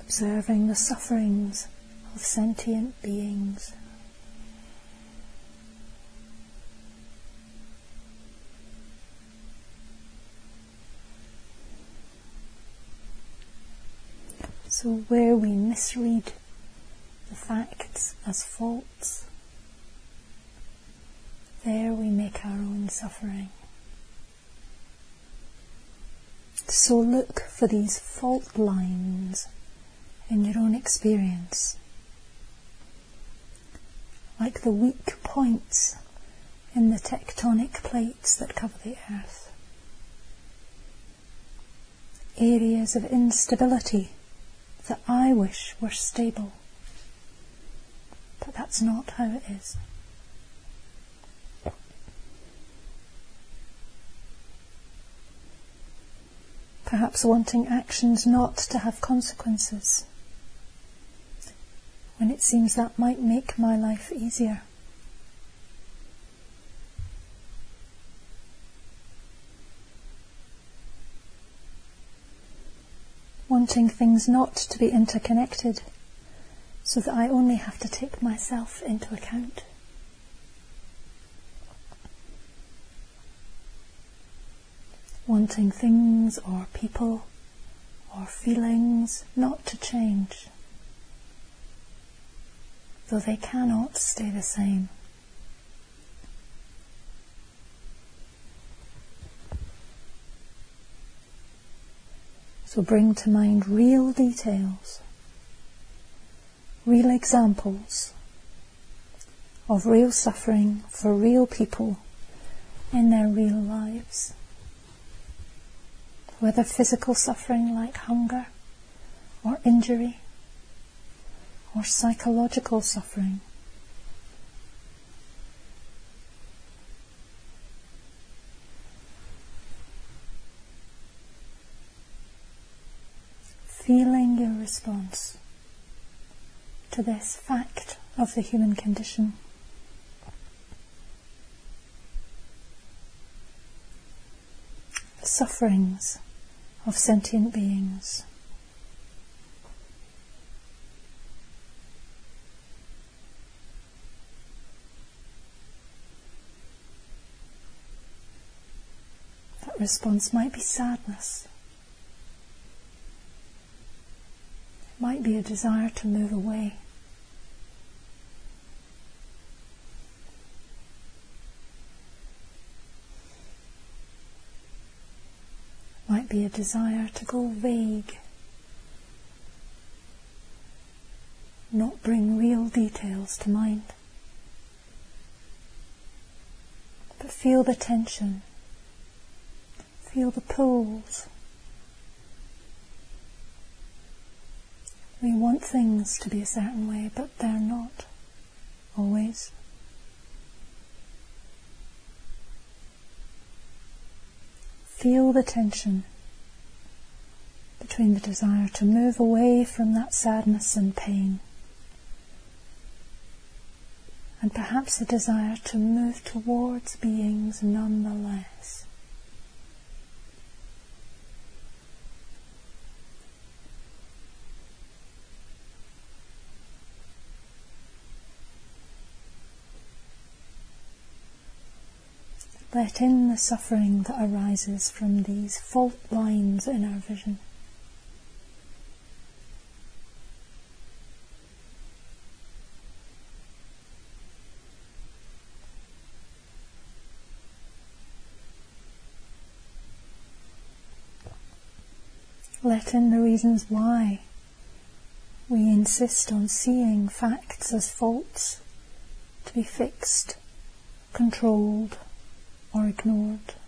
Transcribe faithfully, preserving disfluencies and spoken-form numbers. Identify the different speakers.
Speaker 1: observing the sufferings of sentient beings. So where we misread the facts as faults, there we make our own suffering. So look for these fault lines in your own experience, like the weak points in the tectonic plates that cover the earth. Areas of instability that I wish were stable, but that's not how it is. Perhaps wanting actions not to have consequences, when it seems that might make my life easier. Wanting things not to be interconnected, so that I only have to take myself into account. Wanting things or people or feelings not to change, though they cannot stay the same. So bring to mind real details, real examples of real suffering for real people in their real lives. Whether physical suffering like hunger or injury, or psychological suffering. Feeling your response to this fact of the human condition. The sufferings of sentient beings. That response might be sadness. It might be a desire to move away. Might be a desire to go vague, not bring real details to mind, but feel the tension, feel the pulls. We want things to be a certain way, but they're not always. Feel the tension between the desire to move away from that sadness and pain, and perhaps a desire to move towards beings nonetheless. Let in the suffering that arises from these fault lines in our vision. Let in the reasons why we insist on seeing facts as faults, to be fixed, controlled, or ignored.